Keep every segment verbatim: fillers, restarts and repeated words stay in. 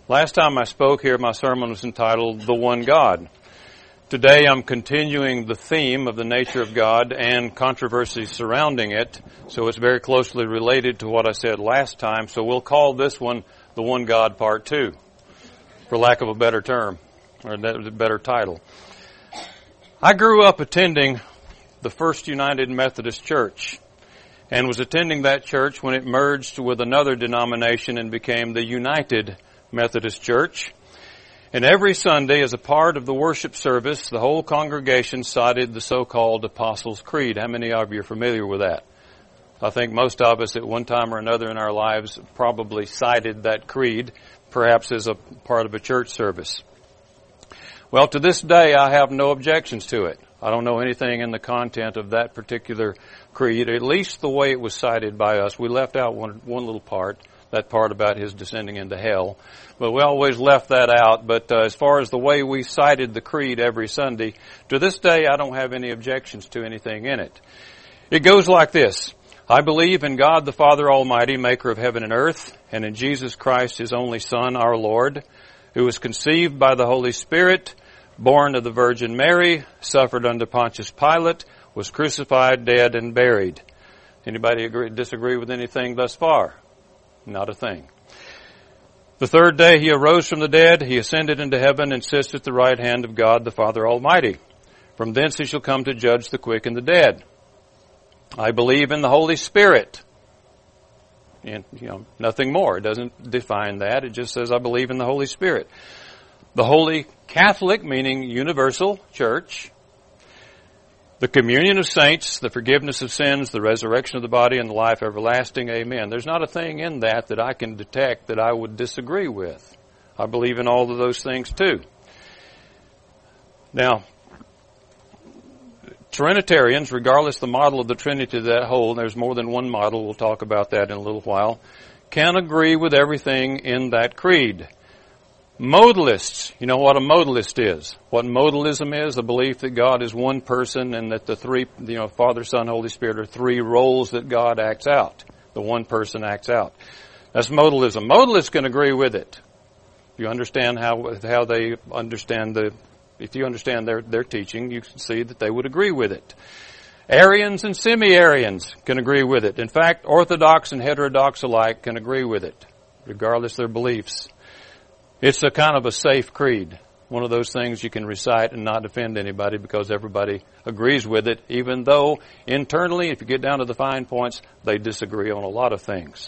Last time I spoke here, my sermon was entitled, The One God. Today I'm continuing the theme of the nature of God and controversies surrounding it, so it's very closely related to what I said last time, so we'll call this one The One God Part two, for lack of a better term, or a better title. I grew up attending the First United Methodist Church, and was attending that church when it merged with another denomination and became the United Methodist Church. And every Sunday, as a part of the worship service, the whole congregation cited the so-called Apostles' Creed. How many of you are familiar with that? I think most of us at one time or another in our lives probably cited that creed, perhaps as a part of a church service. Well, to this day, I have no objections to it. I don't know anything in the content of that particular creed, at least the way it was cited by us. We left out one, one little part, that part about his descending into hell. But we always left that out. But uh, as far as the way we cited the creed every Sunday, to this day I don't have any objections to anything in it. It goes like this. I believe in God the Father Almighty, maker of heaven and earth, and in Jesus Christ, his only Son, our Lord, who was conceived by the Holy Spirit, born of the Virgin Mary, suffered under Pontius Pilate, was crucified, dead, and buried. Anybody agree, disagree with anything thus far? Not a thing. The third day he arose from the dead, he ascended into heaven and sits at the right hand of God the Father Almighty. From thence he shall come to judge the quick and the dead. I believe in the Holy Spirit. And, you know, nothing more. It doesn't define that. It just says I believe in the Holy Spirit. The Holy Catholic, meaning universal church. The communion of saints, the forgiveness of sins, the resurrection of the body, and the life everlasting. Amen. There's not a thing in that that I can detect that I would disagree with. I believe in all of those things too. Now, Trinitarians, regardless of the model of the Trinity that hold, there's more than one model, we'll talk about that in a little while, can agree with everything in that creed. Modalists, you know what a modalist is. What modalism is, the belief that God is one person and that the three, you know, Father, Son, Holy Spirit are three roles that God acts out. The one person acts out. That's modalism. Modalists can agree with it. If you understand how how they understand the, if you understand their, their teaching, you can see that they would agree with it. Arians and semi-Arians can agree with it. In fact, Orthodox and heterodox alike can agree with it, regardless of their beliefs. It's a kind of a safe creed. One of those things you can recite and not offend anybody because everybody agrees with it, even though internally, if you get down to the fine points, they disagree on a lot of things.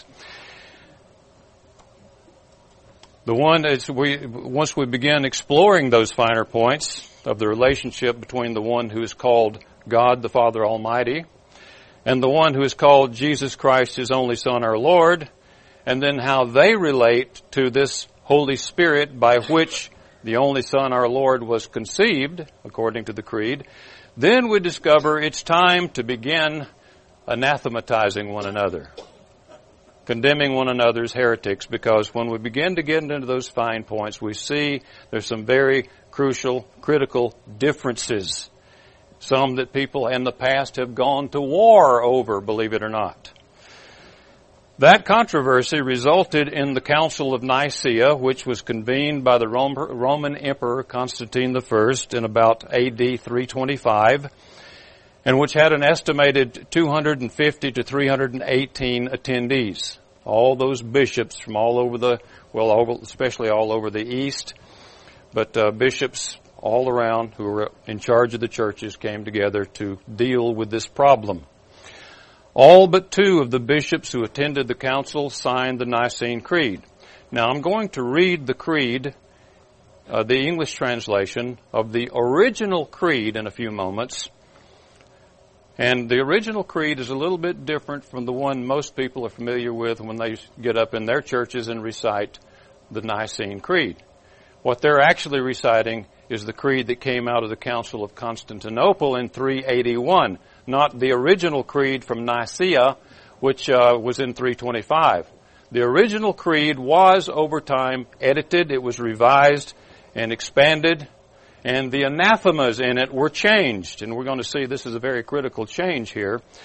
The one is we, once we begin exploring those finer points of the relationship between the one who is called God the Father Almighty and the one who is called Jesus Christ, his only Son, our Lord, and then how they relate to this Holy Spirit by which the only Son, our Lord, was conceived, according to the Creed, then we discover it's time to begin anathematizing one another, condemning one another as heretics, because when we begin to get into those fine points, we see there's some very crucial, critical differences, some that people in the past have gone to war over, believe it or not. That controversy resulted in the Council of Nicaea, which was convened by the Roman Emperor Constantine the First in about A D three twenty-five, and which had an estimated two hundred fifty to three hundred eighteen attendees. All those bishops from all over the, well, over, especially all over the East, but uh, bishops all around who were in charge of the churches came together to deal with this problem. All but two of the bishops who attended the council signed the Nicene Creed. Now, I'm going to read the creed, uh, the English translation of the original creed in a few moments. And the original creed is a little bit different from the one most people are familiar with when they get up in their churches and recite the Nicene Creed. What they're actually reciting is the creed that came out of the Council of Constantinople in three eighty-one. Not the original creed from Nicaea, which uh, was in three twenty-five. The original creed was, over time, edited. It was revised and expanded, and the anathemas in it were changed. And we're going to see this is a very critical change here.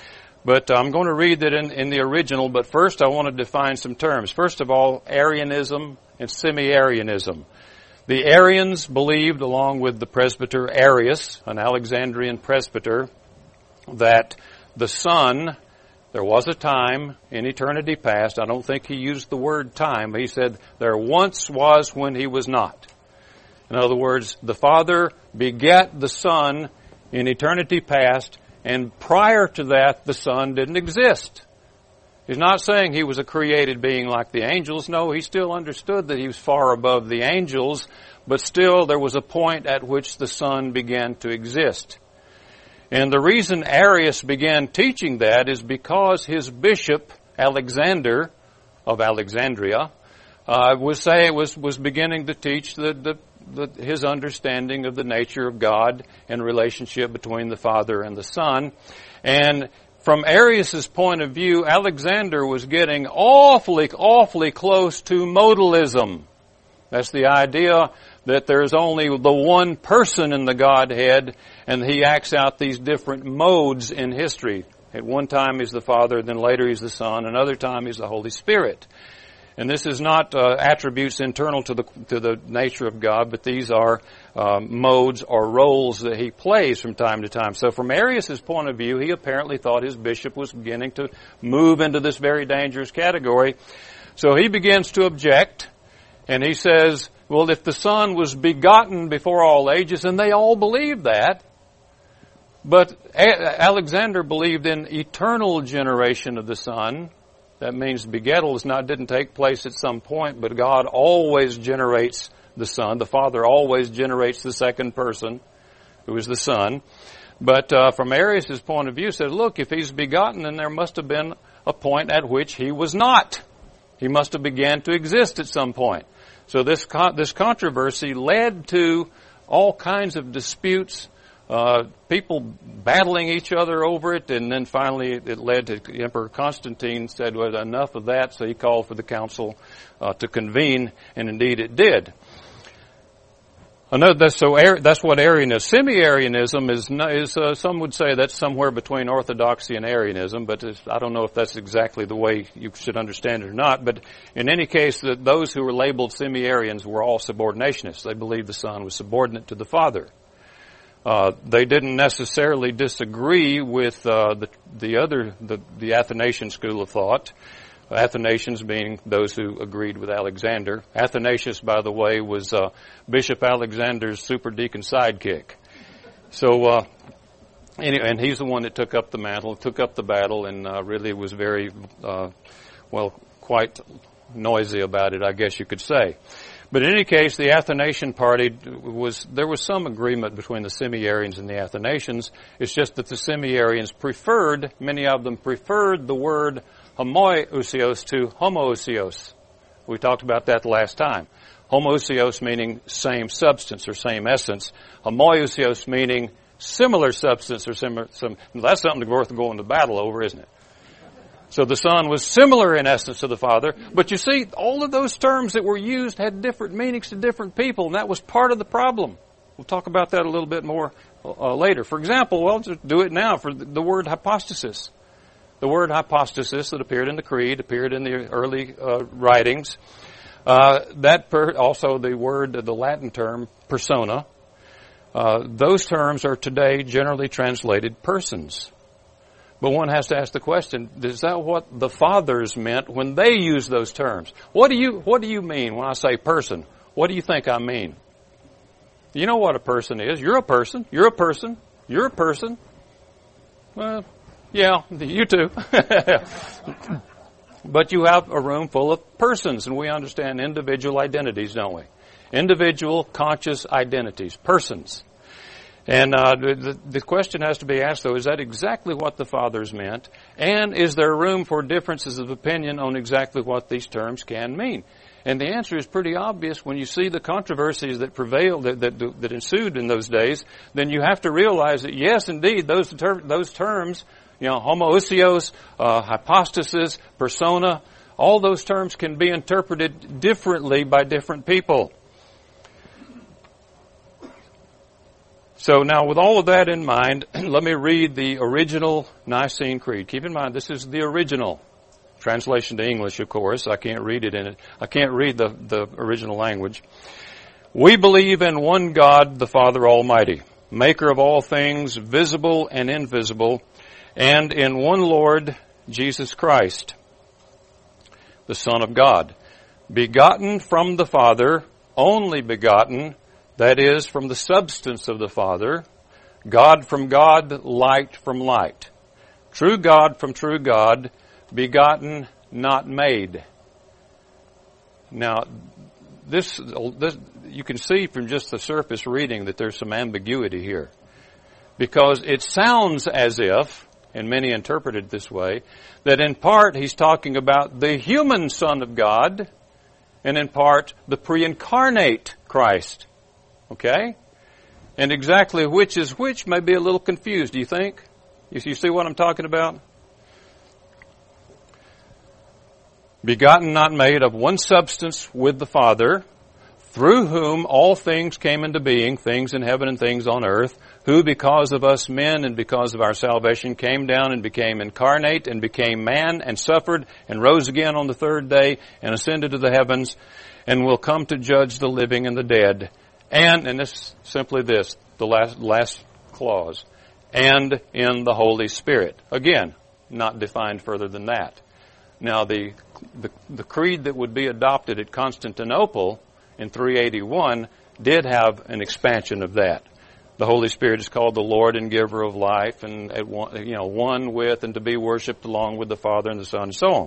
But I'm going to read that in, in the original, but first I want to define some terms. First of all, Arianism and Semi-Arianism. The Arians believed, along with the presbyter Arius, an Alexandrian presbyter, that the Son, there was a time in eternity past. I don't think he used the word time, but he said there once was when he was not. In other words, the Father begat the Son in eternity past, and prior to that, the Son didn't exist. He's not saying he was a created being like the angels. No, he still understood that he was far above the angels, but still there was a point at which the Son began to exist. And the reason Arius began teaching that is because his bishop, Alexander of Alexandria, uh, was say was was beginning to teach the, the, the his understanding of the nature of God and relationship between the Father and the Son. And from Arius's point of view, Alexander was getting awfully, awfully close to modalism. That's the idea that there's only the one person in the Godhead, and he acts out these different modes in history. At one time he's the Father, then later he's the Son, another time he's the Holy Spirit. And this is not uh, attributes internal to the to the nature of God, but these are uh, modes or roles that he plays from time to time. So from Arius' point of view, he apparently thought his bishop was beginning to move into this very dangerous category. So he begins to object, and he says, well, if the Son was begotten before all ages, and they all believe that, but A- Alexander believed in eternal generation of the Son. That means begettal is not didn't take place at some point, but God always generates the Son. The Father always generates the second person, who is the Son. But uh, from Arius' point of view, said, look, if he's begotten, then there must have been a point at which he was not. He must have began to exist at some point. So this con- this controversy led to all kinds of disputes, uh, people battling each other over it, and then finally it led to Emperor Constantine said, well, enough of that, so he called for the council uh, to convene, and indeed it did. Another, that's, so that's what Arianism, Semi-Arianism is, is uh, some would say that's somewhere between Orthodoxy and Arianism, but I don't know if that's exactly the way you should understand it or not. But in any case, the, those who were labeled Semi-Arians were all subordinationists. They believed the Son was subordinate to the Father. Uh, they didn't necessarily disagree with uh, the, the other, the, the Athanasian school of thought. Athanasians being those who agreed with Alexander. Athanasius, by the way, was uh, Bishop Alexander's superdeacon sidekick. So, uh, anyway, and he's the one that took up the mantle, took up the battle, and uh, really was very, uh, well, quite noisy about it, I guess you could say. But in any case, the Athanasian party was, there was some agreement between the Semi-Arians and the Athanasians. It's just that the Semi-Arians preferred, many of them preferred the word homoousios to homoousios. We talked about that the last time. Homoousios meaning same substance or same essence. Homoousios meaning similar substance or similar, some, that's something worth going to battle over, isn't it? So the Son was similar in essence to the Father. But you see, all of those terms that were used had different meanings to different people, and that was part of the problem. We'll talk about that a little bit more uh, later. For example, well, just do it now for the, the word hypostasis. The word hypostasis that appeared in the Creed, appeared in the early uh, writings. Uh, that per, also the word, the Latin term, persona. Uh, those terms are today generally translated persons. But one has to ask the question, is that what the fathers meant when they used those terms? What do you, what do you mean when I say person? What do you think I mean? You know what a person is. You're a person. You're a person. You're a person. Well, yeah, you too. But you have a room full of persons, and we understand individual identities, don't we? Individual conscious identities, persons. And uh, the, the question has to be asked, though, is that exactly what the fathers meant? And is there room for differences of opinion on exactly what these terms can mean? And the answer is pretty obvious. When you see the controversies that prevailed, that, that, that ensued in those days, then you have to realize that, yes, indeed, those, ter- those terms, you know, homoousios, uh, hypostasis, persona, all those terms can be interpreted differently by different people. So now with all of that in mind, let me read the original Nicene Creed. Keep in mind, this is the original translation to English, of course. I can't read it in it. I can't read the, the original language. We believe in one God, the Father Almighty, maker of all things, visible and invisible, and in one Lord, Jesus Christ, the Son of God, begotten from the Father, only begotten, that is, from the substance of the Father, God from God, light from light, true God from true God, begotten, not made. Now, this, this you can see from just the surface reading that there's some ambiguity here, because it sounds as if, and many interpret it this way, that in part he's talking about the human Son of God, and in part the pre-incarnate Christ. Okay? And exactly which is which may be a little confused, do you think? You see what I'm talking about? Begotten, not made, of one substance with the Father, through whom all things came into being, things in heaven and things on earth, who because of us men and because of our salvation came down and became incarnate and became man and suffered and rose again on the third day and ascended to the heavens and will come to judge the living and the dead. And, and this simply this, the last, last clause, and in the Holy Spirit. Again, not defined further than that. Now, the, the, the creed that would be adopted at Constantinople in three eighty-one did have an expansion of that. The Holy Spirit is called the Lord and Giver of life, and at one, you know, one with and to be worshipped along with the Father and the Son, and so on.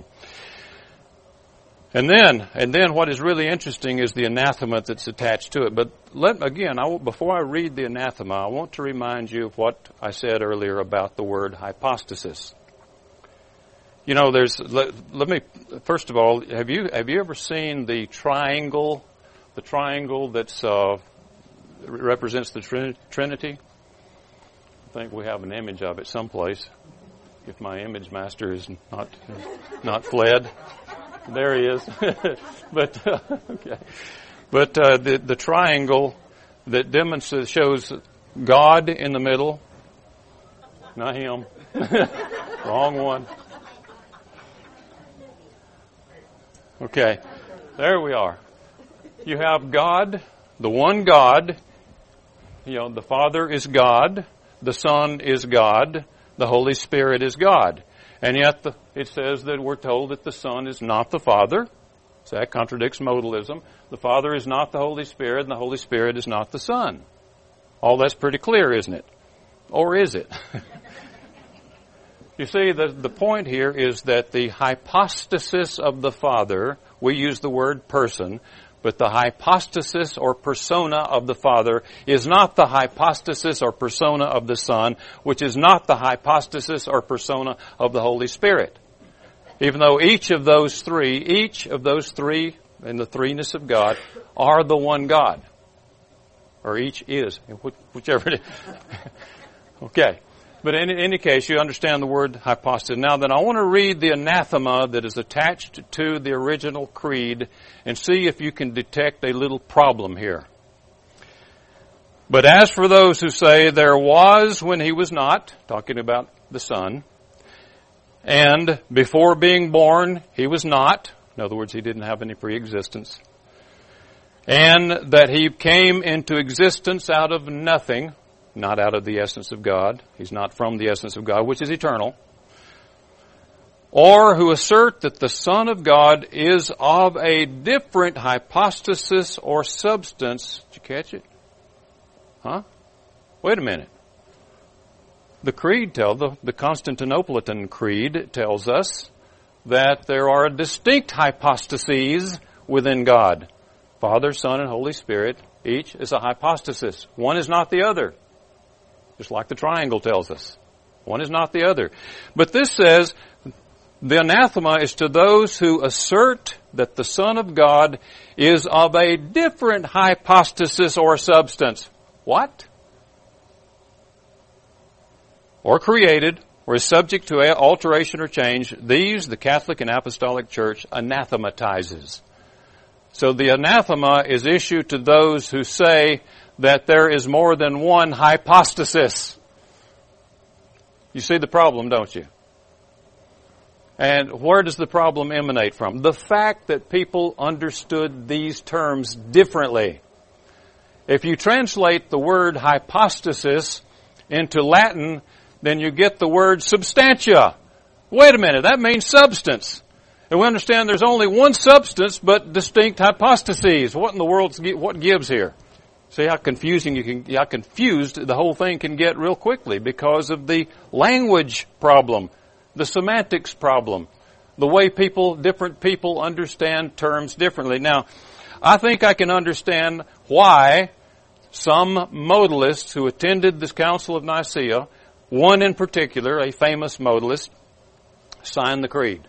And then, and then, what is really interesting is the anathema that's attached to it. But let again, I, before I read the anathema, I want to remind you of what I said earlier about the word hypostasis. You know, there's. Let, let me first of all, have you have you ever seen the triangle, the triangle that's uh, represents the Trin- Trinity? I think we have an image of it someplace. If my image master is not not fled. There he is. but uh, okay, but uh, the the triangle that demonstrates shows God in the middle. Not him. Wrong one. Okay, there we are. You have God, the one God. You know, the Father is God, the Son is God, the Holy Spirit is God. And yet the, it says that we're told that the Son is not the Father. So that contradicts modalism. The Father is not the Holy Spirit, and the Holy Spirit is not the Son. All that's pretty clear, isn't it? Or is it? You see, the, the point here is that the hypostasis of the Father, we use the word person, but the hypostasis or persona of the Father is not the hypostasis or persona of the Son, which is not the hypostasis or persona of the Holy Spirit. Even though each of those three, each of those three in the threeness of God are the one God. Or each is, whichever it is. Okay. But in any case, you understand the word hypostasis. Now then, I want to read the anathema that is attached to the original creed and see if you can detect a little problem here. But as for those who say there was when he was not, talking about the Son, and before being born he was not, in other words, he didn't have any pre-existence, and that he came into existence out of nothing, not out of the essence of God. He's not from the essence of God, which is eternal. Or who assert that the Son of God is of a different hypostasis or substance. Did you catch it? Huh? Wait a minute. The creed tells, the, the Constantinopolitan Creed tells us that there are distinct hypostases within God. Father, Son, and Holy Spirit, each is a hypostasis. One is not the other. Just like the triangle tells us. One is not the other. But this says, the anathema is to those who assert that the Son of God is of a different hypostasis or substance. What? Or created, or is subject to alteration or change. These, the Catholic and Apostolic Church anathematizes. So the anathema is issued to those who say that there is more than one hypostasis. You see the problem, don't you? And where does the problem emanate from? The fact that people understood these terms differently. If you translate the word hypostasis into Latin, then you get the word substantia. Wait a minute, that means substance. And we understand there's only one substance, but distinct hypostases. What in the world, what gives here? See how confusing you can, how confused the whole thing can get real quickly because of the language problem, the semantics problem, the way people, different people understand terms differently. Now, I think I can understand why some modalists who attended this Council of Nicaea, one in particular, a famous modalist, signed the creed.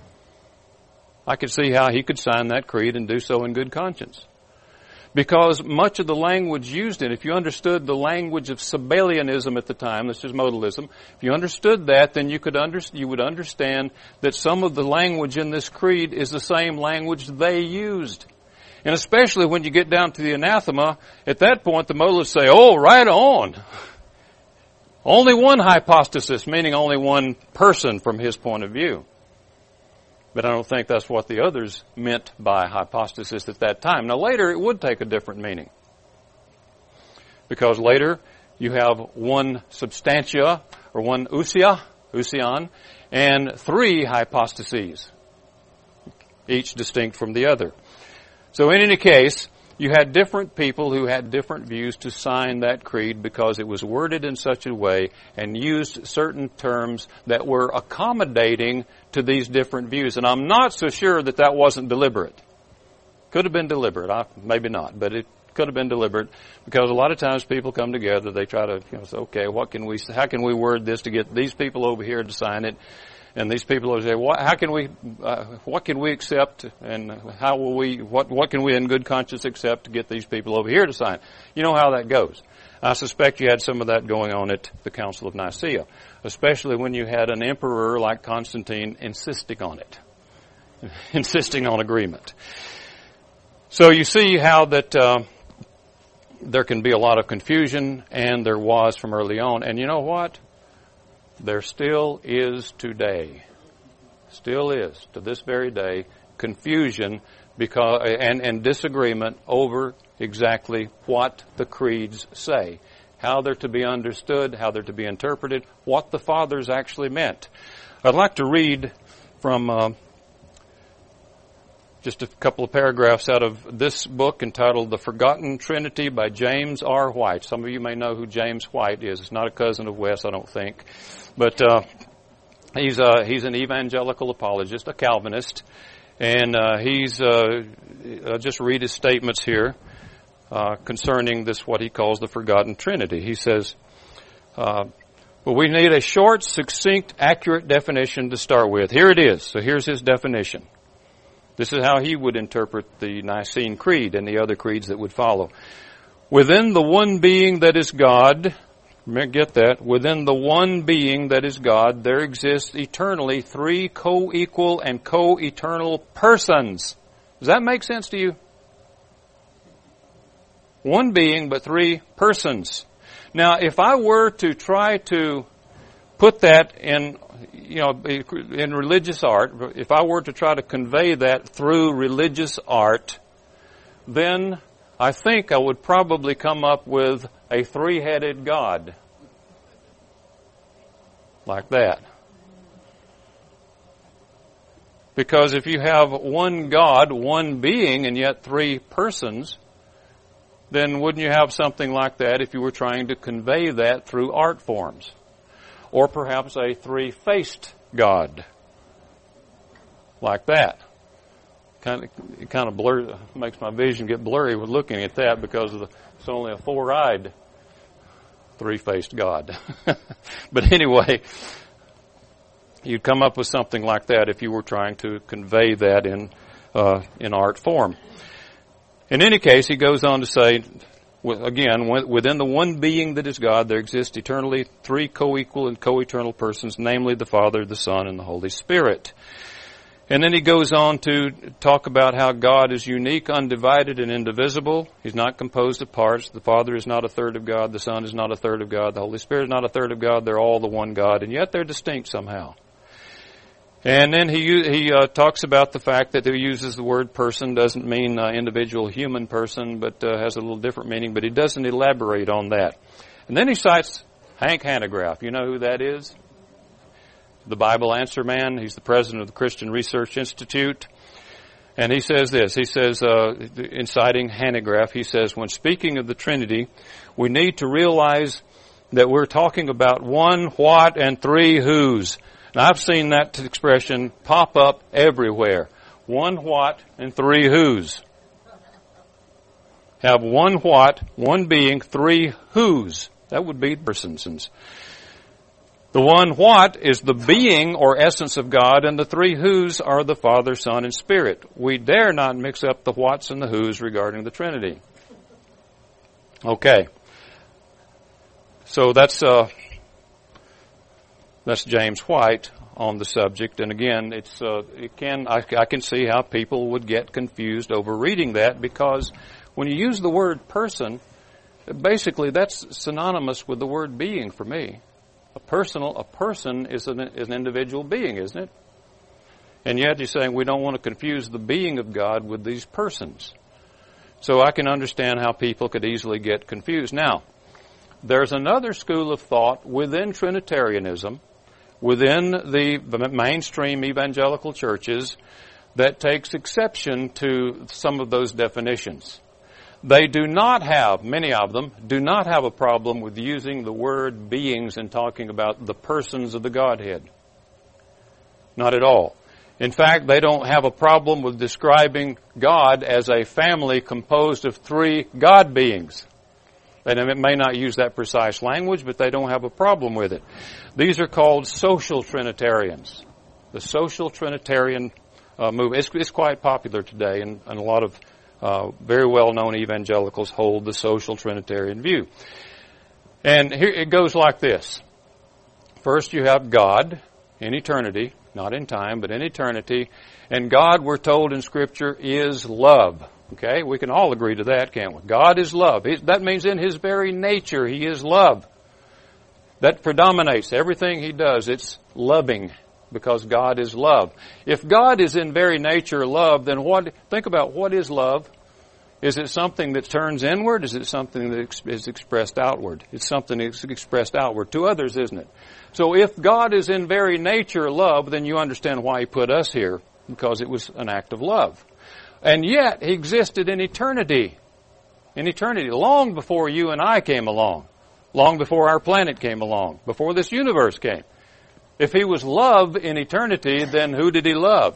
I could see how he could sign that creed and do so in good conscience. Because much of the language used in it, if you understood the language of Sabellianism at the time, this is modalism, if you understood that, then you could under, you would understand that some of the language in this creed is the same language they used. And especially when you get down to the anathema, at that point the modalists say, oh, right on. Only one hypostasis, meaning only one person from his point of view. But I don't think that's what the others meant by hypostasis at that time. Now later it would take a different meaning. Because later you have one substantia, or one ousia, ousion, and three hypostases, each distinct from the other. So in any case, you had different people who had different views to sign that creed because it was worded in such a way and used certain terms that were accommodating to these different views. And I'm not so sure that that wasn't deliberate. Could have been deliberate. I, maybe not, but it could have been deliberate because a lot of times people come together, they try to, you know, say, okay, what can we, how can we word this to get these people over here to sign it? And these people will say, what, how can we, uh, what can we accept and how will we, what, what can we in good conscience accept to get these people over here to sign? You know how that goes. I suspect you had some of that going on at the Council of Nicaea, especially when you had an emperor like Constantine insisting on it, insisting on agreement. So you see how that, uh, there can be a lot of confusion, and there was from early on. And you know what? There still is today, still is to this very day, confusion because and, and disagreement over exactly what the creeds say, how they're to be understood, how they're to be interpreted, what the fathers actually meant. I'd like to read from uh, just a couple of paragraphs out of this book entitled The Forgotten Trinity by James R. White. Some of you may know who James White is. It's not a cousin of Wes, I don't think. But uh, he's uh, he's an evangelical apologist, a Calvinist. And uh, he's, uh, I'll just read his statements here uh, concerning this, what he calls the Forgotten Trinity. He says, uh, well, we need a short, succinct, accurate definition to start with. Here it is. So here's his definition. This is how he would interpret the Nicene Creed and the other creeds that would follow. Within the one being that is God, get that, within the one being that is God, there exists eternally three co-equal and co-eternal persons. Does that make sense to you? One being, but three persons. Now, if I were to try to put that in, you know, in religious art, if I were to try to convey that through religious art, then I think I would probably come up with a three-headed God. Like that. Because if you have one God, one being, and yet three persons, then wouldn't you have something like that if you were trying to convey that through art forms? Or perhaps a three-faced God. Like that. Kind of, it kind of blurs, makes my vision get blurry with looking at that because of the, it's only a four-eyed three-faced God. But anyway, you'd come up with something like that if you were trying to convey that in uh, in art form. In any case, he goes on to say, again, within the one being that is God, there exist eternally three co-equal and co-eternal persons, namely the Father, the Son, and the Holy Spirit. And then he goes on to talk about how God is unique, undivided, and indivisible. He's not composed of parts. The Father is not a third of God. The Son is not a third of God. The Holy Spirit is not a third of God. They're all the one God, and yet they're distinct somehow. And then he he uh, talks about the fact that he uses the word person, doesn't mean uh, individual human person, but uh, has a little different meaning, but he doesn't elaborate on that. And then he cites Hank Hanegraaff. You know who that is? The Bible Answer Man. He's the president of the Christian Research Institute. And he says this. He says, uh, in citing Hanegraaff, he says, when speaking of the Trinity, we need to realize that we're talking about one what and three whos. And I've seen that expression pop up everywhere. One what and three whos. Have one what, one being, three whos. That would be persons. The one what is the being or essence of God, and the three whos are the Father, Son, and Spirit. We dare not mix up the whats and the whos regarding the Trinity. Okay. So that's uh, that's James White on the subject, and again, it's uh, it can I, I can see how people would get confused over reading that, because when you use the word person, basically that's synonymous with the word being for me. A personal, a person is an, is an individual being, isn't it? And yet he's saying we don't want to confuse the being of God with these persons. So I can understand how people could easily get confused. Now, there's another school of thought within Trinitarianism, within the mainstream evangelical churches, that takes exception to some of those definitions. They do not have, many of them, do not have a problem with using the word beings and talking about the persons of the Godhead. Not at all. In fact, they don't have a problem with describing God as a family composed of three God beings. They may not use that precise language, but they don't have a problem with it. These are called social Trinitarians. The social Trinitarian uh, movement. It's, it's quite popular today, and, and a lot of Uh, very well-known evangelicals hold the social Trinitarian view. And here it goes like this. First you have God in eternity, not in time, but in eternity. And God, we're told in Scripture, is love. Okay? We can all agree to that, can't we? God is love. He, that means in His very nature, He is love. That predominates everything He does. It's loving, because God is love. If God is in very nature love, then what, think about what is love. Is it something that turns inward? Is it something that is expressed outward? It's something that's expressed outward to others, isn't it? So if God is in very nature love, then you understand why He put us here, because it was an act of love. And yet, He existed in eternity. In eternity, long before you and I came along. Long before our planet came along. Before this universe came. If He was love in eternity, then who did He love?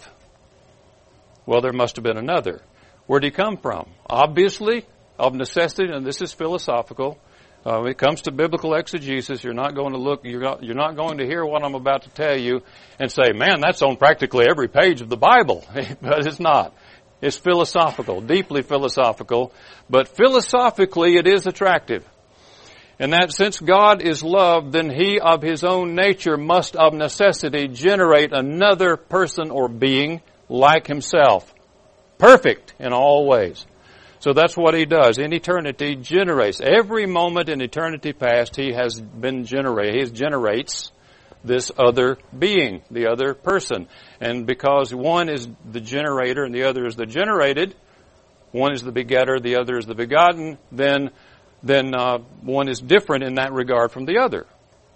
Well, there must have been another. Where did He come from? Obviously, of necessity, and this is philosophical. Uh, when it comes to biblical exegesis, you're not going to look, you're not, you're not going to hear what I'm about to tell you and say, man, that's on practically every page of the Bible. But it's not. It's philosophical, deeply philosophical. But philosophically, it is attractive. And that since God is love, then He of His own nature must of necessity generate another person or being like Himself. Perfect in all ways. So that's what He does. In eternity, generates. Every moment in eternity past, He has been generated. He generates this other being, the other person. And because one is the generator and the other is the generated, one is the begetter, the other is the begotten, then then uh, one is different in that regard from the other.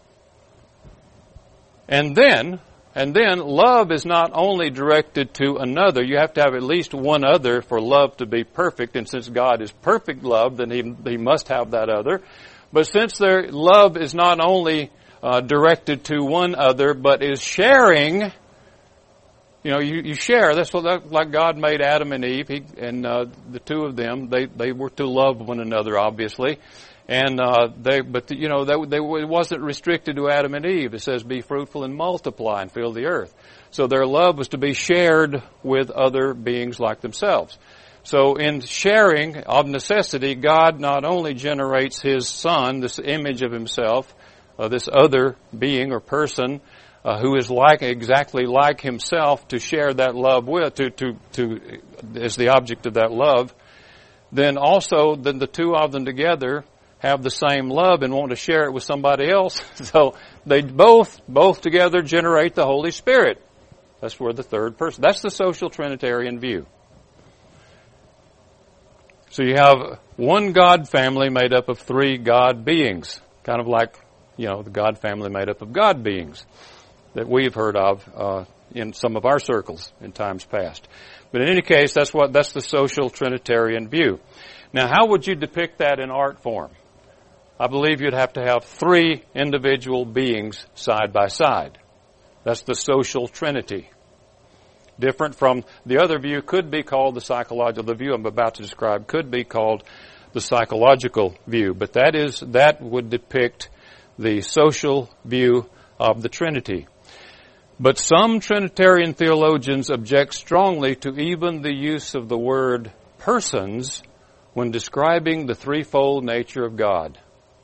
And then, and then love is not only directed to another. You have to have at least one other for love to be perfect. And since God is perfect love, then He, he must have that other. But since their love is not only uh, directed to one other, but is sharing. You know, you, you share. That's what, that, like God made Adam and Eve, he, and uh, the two of them. They they were to love one another, obviously, and uh, they. But you know, they, they it wasn't restricted to Adam and Eve. It says, "Be fruitful and multiply and fill the earth." So their love was to be shared with other beings like themselves. So in sharing of necessity, God not only generates His Son, this image of Himself, uh, this other being or person. uh, who is like exactly like himself to share that love with, to to to as the object of that love, then also then the two of them together have the same love and want to share it with somebody else. So they both both together generate the Holy Spirit. That's where the third person. That's the social Trinitarian view. So you have one God family made up of three God beings, kind of like, you know, the God family made up of God beings that we've heard of uh, in some of our circles in times past. But in any case, that's what that's the social Trinitarian view. Now, how would you depict that in art form? I believe you'd have to have three individual beings side by side. That's the social Trinity. Different from the other view, could be called the psychological. The view I'm about to describe could be called the psychological view, but that is that would depict the social view of the Trinity. But some Trinitarian theologians object strongly to even the use of the word persons when describing the threefold nature of God.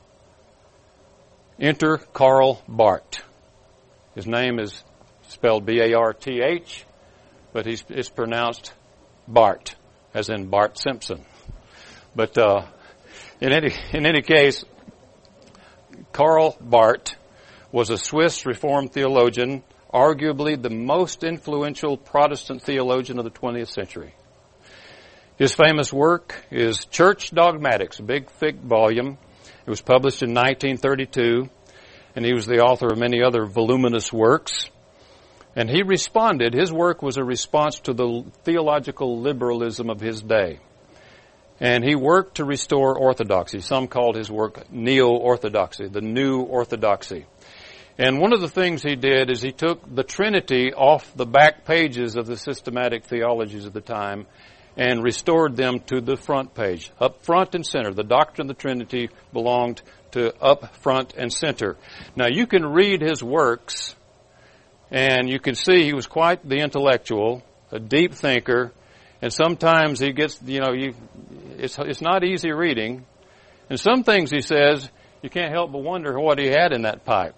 Enter Karl Barth. His name is spelled B A R T H, but he's, it's pronounced Bart, as in Bart Simpson. But uh, in any in any case, Karl Barth was a Swiss Reformed theologian, arguably the most influential Protestant theologian of the twentieth century. His famous work is Church Dogmatics, a big, thick volume. It was published in nineteen thirty-two, and he was the author of many other voluminous works. And he responded, his work was a response to the theological liberalism of his day. And he worked to restore orthodoxy. Some called his work neo-orthodoxy, the new orthodoxy. And one of the things he did is he took the Trinity off the back pages of the systematic theologies of the time and restored them to the front page, up front and center. The doctrine of the Trinity belonged to up front and center. Now, you can read his works, and you can see he was quite the intellectual, a deep thinker, and sometimes he gets, you know, you, it's, it's not easy reading. And some things he says, you can't help but wonder what he had in that pipe.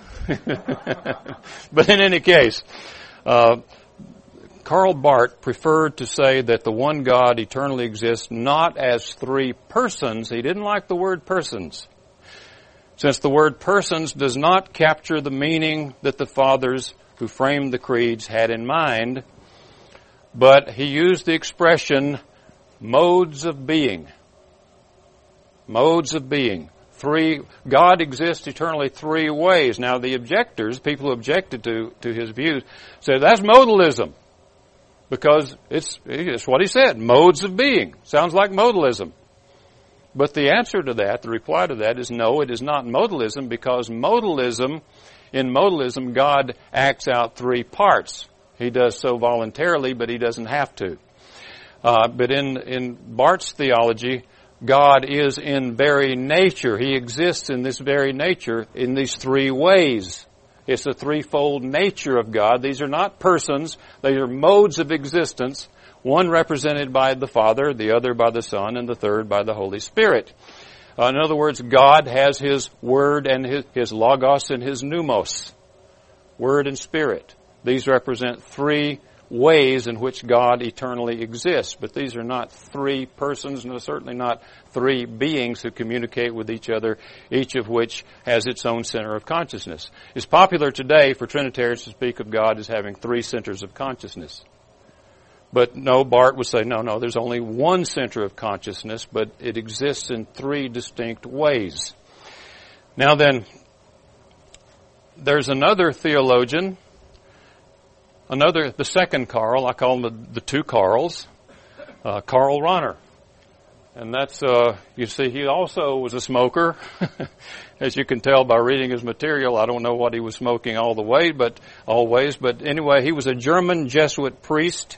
But in any case, uh, Karl Barth preferred to say that the one God eternally exists not as three persons. He didn't like the word persons, since the word persons does not capture the meaning that the fathers who framed the creeds had in mind, but he used the expression modes of being. Modes of being. Three, God exists eternally three ways. Now the objectors, people who objected to, to his views, said that's modalism. Because it's, it's what he said, modes of being. Sounds like modalism. But the answer to that, the reply to that is no, it is not modalism, because modalism, in modalism, God acts out three parts. He does so voluntarily, but he doesn't have to. Uh, but in, in Barth's theology, God is in very nature. He exists in this very nature in these three ways. It's the threefold nature of God. These are not persons. They are modes of existence, one represented by the Father, the other by the Son, and the third by the Holy Spirit. Uh, in other words, God has His Word and His, His Logos and His Pneumos, Word and Spirit. These represent three ways in which God eternally exists. But these are not three persons, and certainly not three beings who communicate with each other, each of which has its own center of consciousness. It's popular today for Trinitarians to speak of God as having three centers of consciousness. But no, Barth would say, no, no, there's only one center of consciousness, but it exists in three distinct ways. Now then, there's another theologian, Another, the second Karl, I call them the, the two Karls, uh, Karl Rahner. And that's, uh, you see, he also was a smoker. As you can tell by reading his material, I don't know what he was smoking all the way, but always. But anyway, he was a German Jesuit priest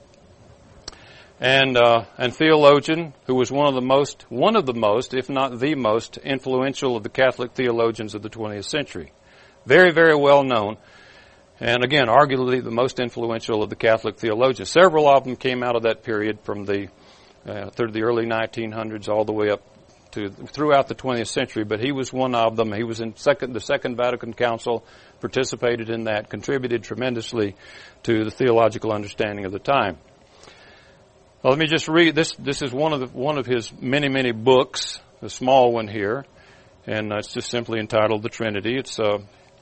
and, uh, and theologian who was one of the most, one of the most, if not the most influential of the Catholic theologians of the twentieth century. Very, very well known. And again, arguably the most influential of the Catholic theologians. Several of them came out of that period from the uh, through the early nineteen hundreds all the way up to throughout the twentieth century. But he was one of them. He was in second, the Second Vatican Council, participated in that, contributed tremendously to the theological understanding of the time. Well, let me just read this. This is one of the, one of his many, many books, a small one here, and uh, it's just simply entitled The Trinity. It's uh,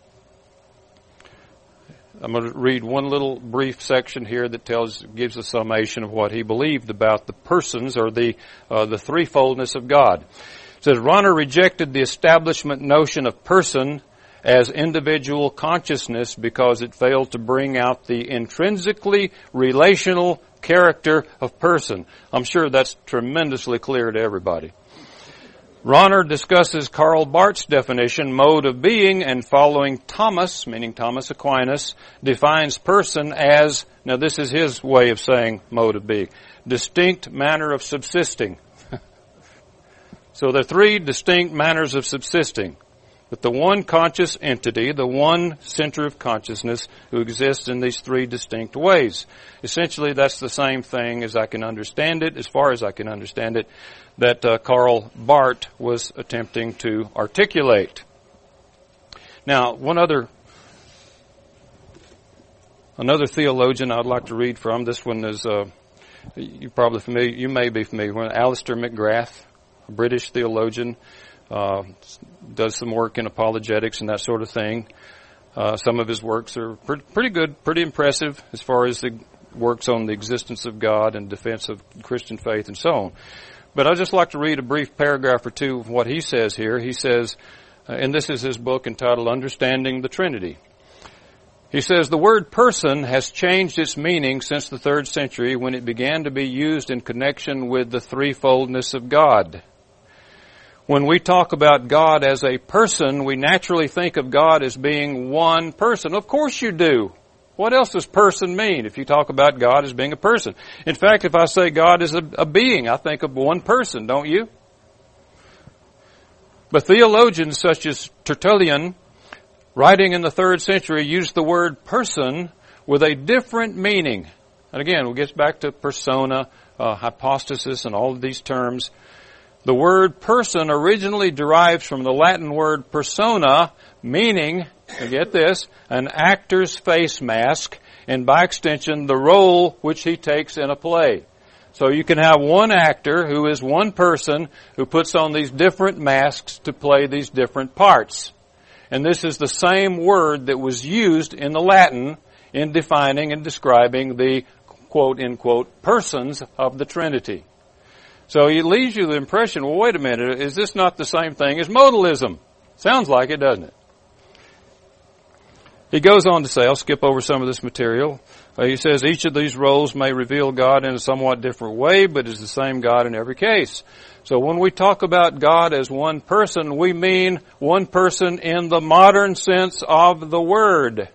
I'm going to read one little brief section here that tells, gives a summation of what he believed about the persons or the uh, the threefoldness of God. It says, Rahner rejected the establishment notion of person as individual consciousness because it failed to bring out the intrinsically relational character of person. I'm sure that's tremendously clear to everybody. Rahner discusses Karl Barth's definition, mode of being, and following Thomas, meaning Thomas Aquinas, defines person as, now this is his way of saying mode of being, distinct manner of subsisting. So there are three distinct manners of subsisting. But the one conscious entity, the one center of consciousness who exists in these three distinct ways. Essentially, that's the same thing as I can understand it, as far as I can understand it, that uh, Karl Barth was attempting to articulate. Now, one other, another theologian I'd like to read from, this one is, uh, you're probably familiar, you may be familiar with Alister McGrath, a British theologian. Uh, does some work in apologetics and that sort of thing. Uh, some of his works are pre- pretty good, pretty impressive as far as the works on the existence of God and defense of Christian faith and so on. But I'd just like to read a brief paragraph or two of what he says here. He says, uh, and this is his book entitled Understanding the Trinity. He says, the word person has changed its meaning since the third century when it began to be used in connection with the threefoldness of God. When we talk about God as a person, we naturally think of God as being one person. Of course you do. What else does person mean if you talk about God as being a person? In fact, if I say God is a, a being, I think of one person, don't you? But theologians such as Tertullian, writing in the third century, used the word person with a different meaning. And again, we'll get back to persona, uh, hypostasis, and all of these terms. The word person originally derives from the Latin word persona, meaning, and get this, an actor's face mask, and by extension, the role which he takes in a play. So you can have one actor who is one person who puts on these different masks to play these different parts. And this is the same word that was used in the Latin in defining and describing the quote-unquote persons of the Trinity. So it leaves you the impression, well, wait a minute, is this not the same thing as modalism? Sounds like it, doesn't it? He goes on to say, I'll skip over some of this material. Uh, he says, each of these roles may reveal God in a somewhat different way, but is the same God in every case. So when we talk about God as one person, we mean one person in the modern sense of the word.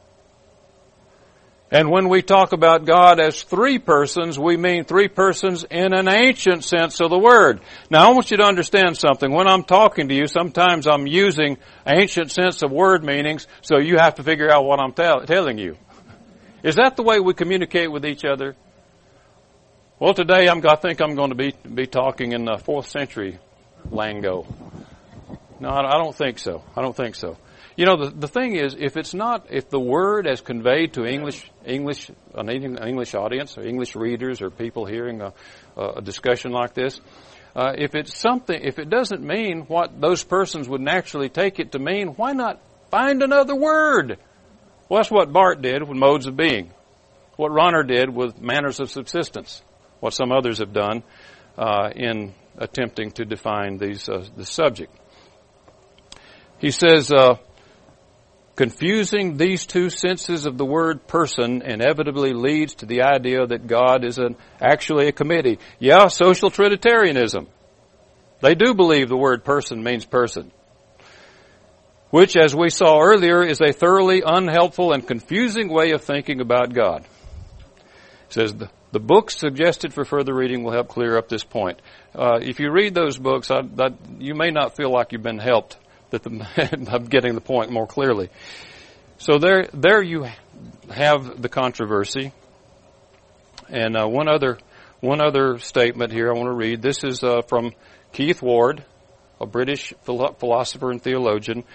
And when we talk about God as three persons, we mean three persons in an ancient sense of the word. Now, I want you to understand something. When I'm talking to you, sometimes I'm using ancient sense of word meanings, so you have to figure out what I'm tell- telling you. Is that the way we communicate with each other? Well, today I'm, I think I'm going to be, be talking in the fourth century lingo. No, I don't think so. I don't think so. You know, the, the thing is, if it's not, if the word as conveyed to English, English, an English audience or English readers or people hearing a, a discussion like this, uh, if it's something, if it doesn't mean what those persons would naturally take it to mean, why not find another word? Well, that's what Barth did with modes of being. What Rahner did with manners of subsistence. What some others have done uh, in attempting to define these uh, the subject. He says, uh, confusing these two senses of the word person inevitably leads to the idea that God is an, actually a committee. Yeah, social Trinitarianism. They do believe the word person means person, which, as we saw earlier, is a thoroughly unhelpful and confusing way of thinking about God. It says, the, the books suggested for further reading will help clear up this point. Uh, if you read those books, I, I, you may not feel like you've been helped that the, I'm getting the point more clearly. So there, there you have the controversy. And uh, one other, one other statement here I want to read. This is uh, from Keith Ward, a British philosopher and theologian.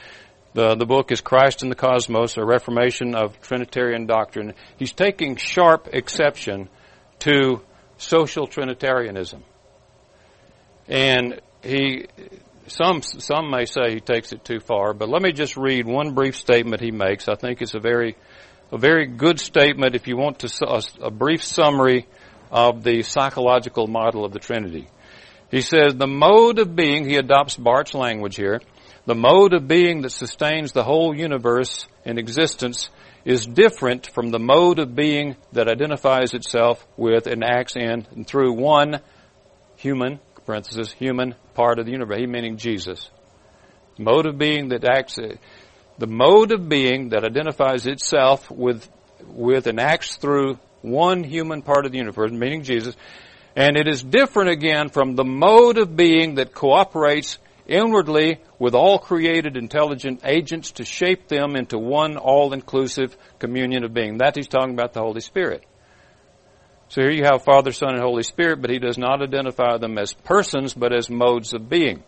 The, the book is Christ in the Cosmos, a reformation of Trinitarian doctrine. He's taking sharp exception to social Trinitarianism. And he, some, some may say he takes it too far, but let me just read one brief statement he makes. I think it's a very, a very good statement if you want to, a, a brief summary of the psychological model of the Trinity. He says, the mode of being, he adopts Barth's language here, the mode of being that sustains the whole universe in existence is different from the mode of being that identifies itself with and acts in and through one human, parenthesis, human part of the universe, he meaning Jesus. The mode of being that acts, the mode of being that identifies itself with, with and acts through one human part of the universe, meaning Jesus, and it is different again from the mode of being that cooperates inwardly with all created intelligent agents to shape them into one all-inclusive communion of being. That he's talking about the Holy Spirit. So here you have Father, Son, and Holy Spirit, but he does not identify them as persons, but as modes of being.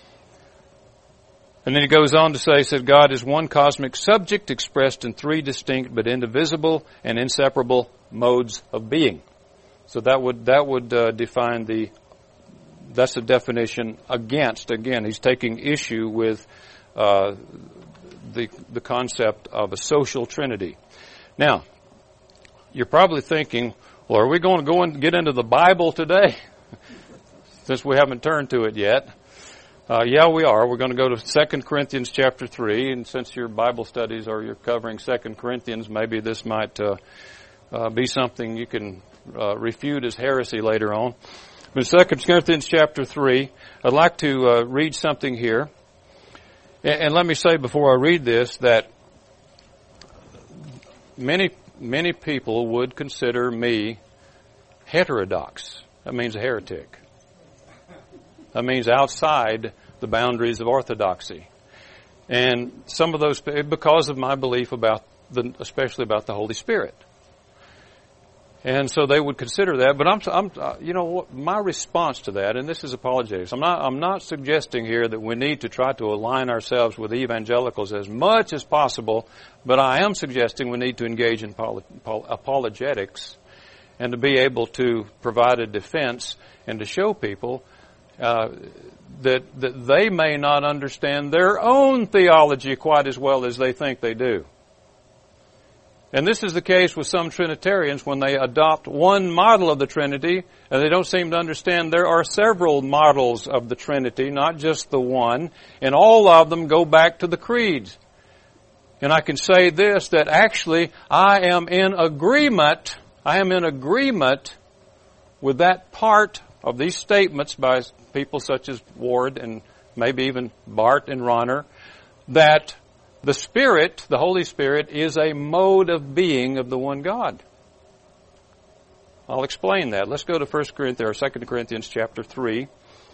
And then he goes on to say, he said, God is one cosmic subject expressed in three distinct but indivisible and inseparable modes of being. So that would that would uh, define the, that's the definition against. Again, he's taking issue with uh, the the concept of a social trinity. Now, you're probably thinking, well, are we going to go and get into the Bible today? Since we haven't turned to it yet. Uh, yeah, we are. We're going to go to Second Corinthians chapter three, and since your Bible studies are you're covering Second Corinthians, maybe this might uh, uh, be something you can uh, refute as heresy later on. But Second Corinthians chapter three, I'd like to uh, read something here. And, and let me say before I read this that many, many people would consider me heterodox. That means a heretic. That means outside the boundaries of orthodoxy. And some of those, because of my belief about the, especially about the Holy Spirit. And so they would consider that, but I'm, I'm, you know, my response to that, and this is apologetics. I'm not, I'm not suggesting here that we need to try to align ourselves with evangelicals as much as possible, but I am suggesting we need to engage in poli- pol- apologetics and to be able to provide a defense and to show people uh, that that they may not understand their own theology quite as well as they think they do. And this is the case with some Trinitarians when they adopt one model of the Trinity, and they don't seem to understand there are several models of the Trinity, not just the one, and all of them go back to the creeds. And I can say this, that actually I am in agreement, I am in agreement with that part of these statements by people such as Ward and maybe even Barth and Ronner, that the Spirit, the Holy Spirit, is a mode of being of the one God. I'll explain that. Let's go to First Corinthians or Second Corinthians chapter three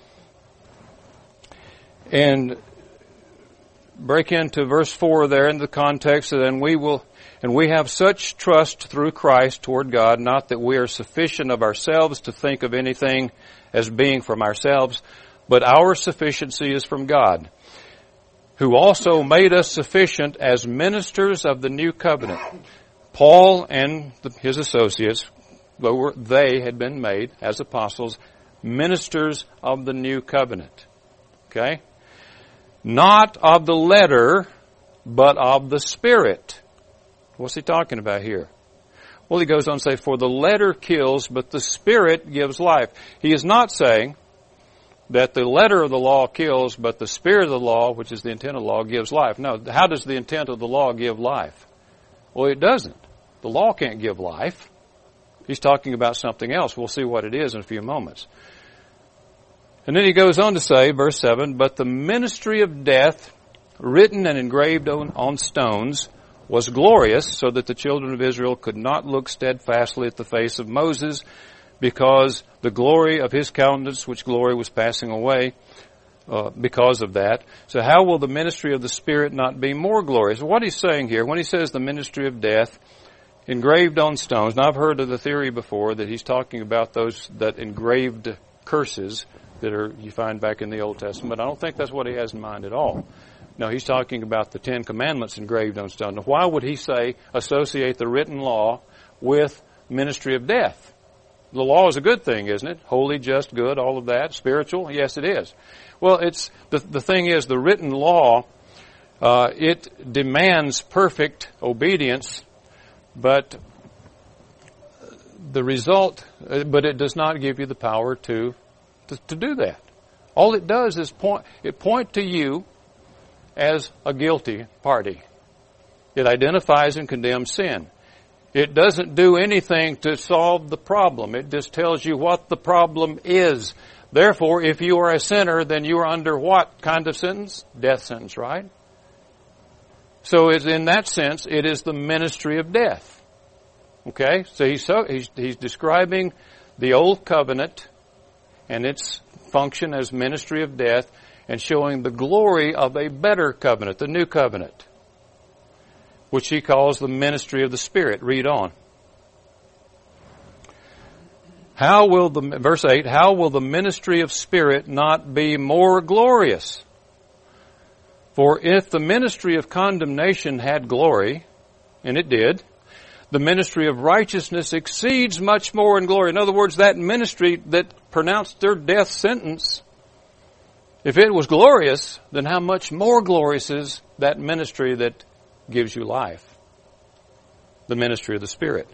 and break into verse four there in the context, and then we will and we have such trust through Christ toward God, not that we are sufficient of ourselves to think of anything as being from ourselves, but our sufficiency is from God, who also made us sufficient as ministers of the new covenant. Paul and the, his associates, they had been made, as apostles, ministers of the new covenant. Okay? Not of the letter, but of the Spirit. What's he talking about here? Well, he goes on to say, for the letter kills, but the Spirit gives life. He is not saying that the letter of the law kills, but the spirit of the law, which is the intent of the law, gives life. No, how does the intent of the law give life? Well, it doesn't. The law can't give life. He's talking about something else. We'll see what it is in a few moments. And then he goes on to say, verse seven, but the ministry of death, written and engraved on, on stones, was glorious, so that the children of Israel could not look steadfastly at the face of Moses, because the glory of his countenance, which glory was passing away uh, because of that. So how will the ministry of the Spirit not be more glorious? What he's saying here, when he says the ministry of death, engraved on stones, now I've heard of the theory before that he's talking about those that engraved curses that are you find back in the Old Testament. I don't think that's what he has in mind at all. No, he's talking about the Ten Commandments engraved on stone. Now, why would he say associate the written law with ministry of death? The law is a good thing, isn't it? Holy, just, good, all of that. Spiritual? Yes, it is. Well, it's the, the thing is, the written law, uh, it demands perfect obedience, but the result, but it does not give you the power to, to, to do that. All it does is point, it point to you as a guilty party. It identifies and condemns sin. It doesn't do anything to solve the problem. It just tells you what the problem is. Therefore, if you are a sinner, then you are under what kind of sentence? Death sentence, right? So it's in that sense, it is the ministry of death. Okay? So he's, so he's, he's describing the old covenant and its function as ministry of death and showing the glory of a better covenant, the new covenant, which he calls the ministry of the Spirit. Read on. How will the, verse eight, how will the ministry of Spirit not be more glorious? For if the ministry of condemnation had glory, and it did, the ministry of righteousness exceeds much more in glory. In other words, that ministry that pronounced their death sentence, if it was glorious, then how much more glorious is that ministry that gives you life? The ministry of the Spirit.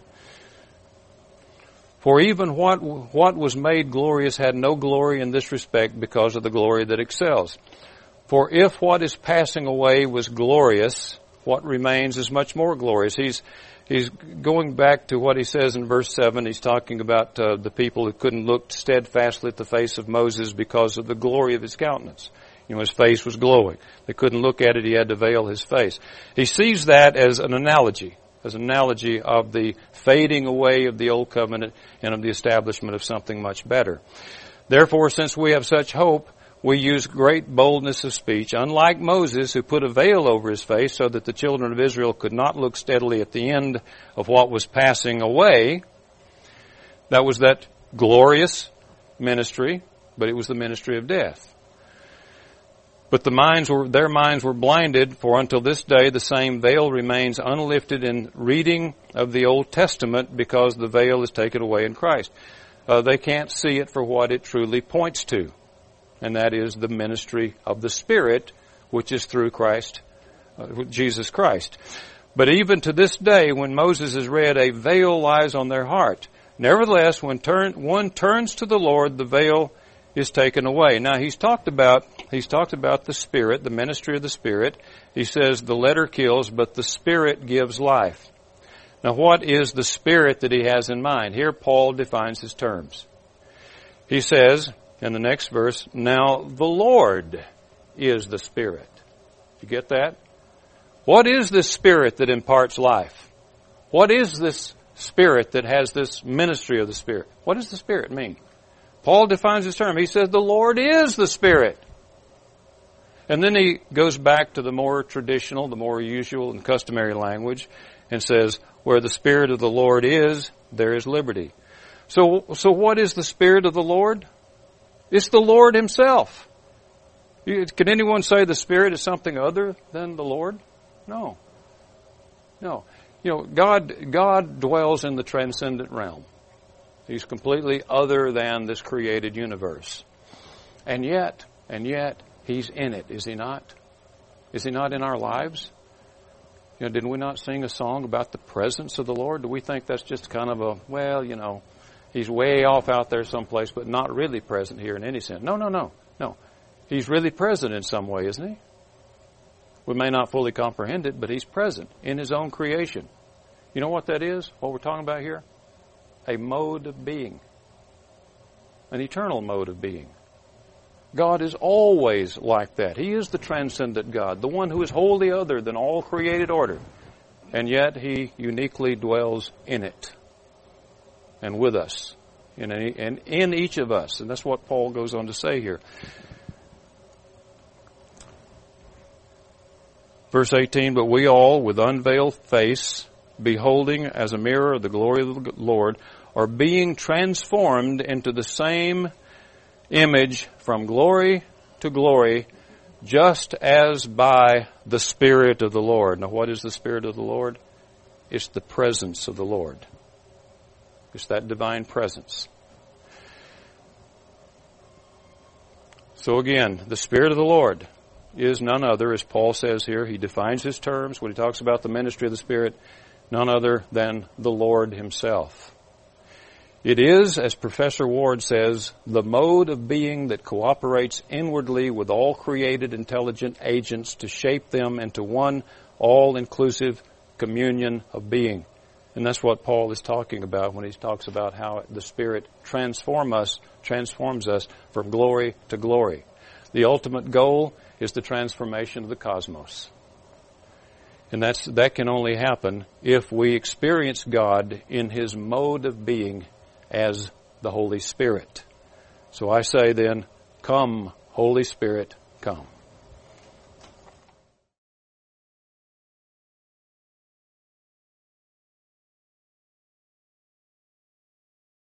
For even what, what was made glorious had no glory in this respect because of the glory that excels. For if what is passing away was glorious, what remains is much more glorious. He's He's going back to what he says in verse seven. He's talking about uh, the people who couldn't look steadfastly at the face of Moses because of the glory of his countenance. You know, his face was glowing. They couldn't look at it. He had to veil his face. He sees that as an analogy, as an analogy of the fading away of the old covenant and of the establishment of something much better. Therefore, since we have such hope, we use great boldness of speech, unlike Moses, who put a veil over his face so that the children of Israel could not look steadily at the end of what was passing away. That was that glorious ministry, but it was the ministry of death. But the minds were, their minds were blinded, for until this day the same veil remains unlifted in reading of the Old Testament because the veil is taken away in Christ. Uh, they can't see it for what it truly points to. And that is the ministry of the Spirit, which is through Christ, uh, Jesus Christ. But even to this day, when Moses is read, a veil lies on their heart. Nevertheless, when turn, one turns to the Lord, the veil is taken away. Now, he's talked about, he's talked about the Spirit, the ministry of the Spirit. He says the letter kills, but the Spirit gives life. Now, what is the Spirit that he has in mind? Here, Paul defines his terms. He says, in the next verse, now the Lord is the Spirit. You get that? What is this Spirit that imparts life? What is this Spirit that has this ministry of the Spirit? What does the Spirit mean? Paul defines his term. He says the Lord is the Spirit. And then he goes back to the more traditional, the more usual and customary language and says, where the Spirit of the Lord is, there is liberty. So, so what is the Spirit of the Lord? It's the Lord Himself. Can anyone say the Spirit is something other than the Lord? No. No. You know, God, God dwells in the transcendent realm. He's completely other than this created universe. And yet, and yet, He's in it, is He not? Is He not in our lives? You know, didn't we not sing a song about the presence of the Lord? Do we think that's just kind of a, well, you know, He's way off out there someplace, but not really present here in any sense? No, no, no, no. He's really present in some way, isn't He? We may not fully comprehend it, but He's present in His own creation. You know what that is? What we're talking about here? A mode of being. An eternal mode of being. God is always like that. He is the transcendent God, the one who is wholly other than all created order. And yet He uniquely dwells in it. And with us, in, any, and in each of us. And that's what Paul goes on to say here. Verse eighteen, but we all, with unveiled face, beholding as a mirror the glory of the Lord, are being transformed into the same image from glory to glory, just as by the Spirit of the Lord. Now, what is the Spirit of the Lord? It's the presence of the Lord. It's that divine presence. So again, the Spirit of the Lord is none other, as Paul says here. He defines his terms when he talks about the ministry of the Spirit, none other than the Lord himself. It is, as Professor Ward says, the mode of being that cooperates inwardly with all created intelligent agents to shape them into one all-inclusive communion of being. And that's what Paul is talking about when he talks about how the Spirit transform us, transforms us from glory to glory. The ultimate goal is the transformation of the cosmos. And that's, that can only happen if we experience God in His mode of being as the Holy Spirit. So I say then, come, Holy Spirit, come.